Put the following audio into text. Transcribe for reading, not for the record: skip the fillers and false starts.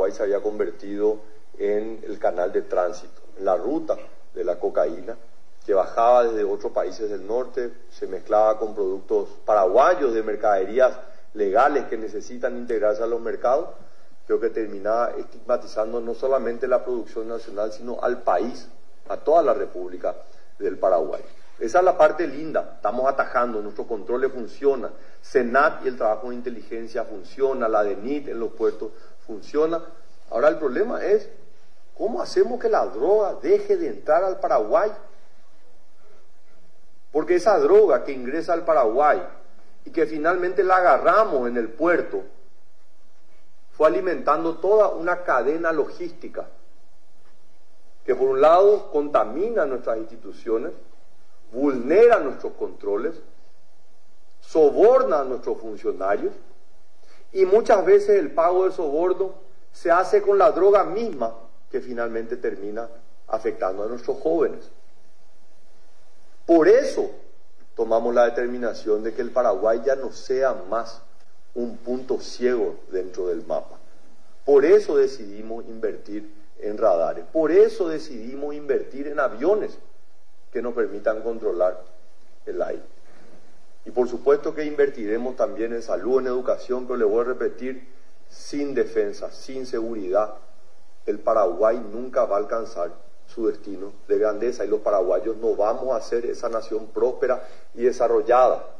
Paraguay se había convertido en el canal de tránsito, en la ruta de la cocaína, que bajaba desde otros países del norte, se mezclaba con productos paraguayos de mercaderías legales que necesitan integrarse a los mercados. Creo que terminaba estigmatizando no solamente la producción nacional, sino al país, a toda la República del Paraguay. Esa es la parte linda, estamos atajando, nuestros controles funcionan, SENAT y el trabajo de inteligencia funciona, la DENIT en los puertos funciona. Ahora el problema es, ¿cómo hacemos que la droga deje de entrar al Paraguay? Porque esa droga que ingresa al Paraguay y que finalmente la agarramos en el puerto, fue alimentando toda una cadena logística que por un lado contamina nuestras instituciones, vulnera nuestros controles, soborna a nuestros funcionarios y muchas veces el pago del soborno se hace con la droga misma que finalmente termina afectando a nuestros jóvenes. Por eso tomamos la determinación de que el Paraguay ya no sea más un punto ciego dentro del mapa. Por eso decidimos invertir en radares, por eso decidimos invertir en aviones que nos permitan controlar el aire. Y por supuesto que invertiremos también en salud, en educación, pero le voy a repetir, sin defensa, sin seguridad, el Paraguay nunca va a alcanzar su destino de grandeza y los paraguayos no vamos a ser esa nación próspera y desarrollada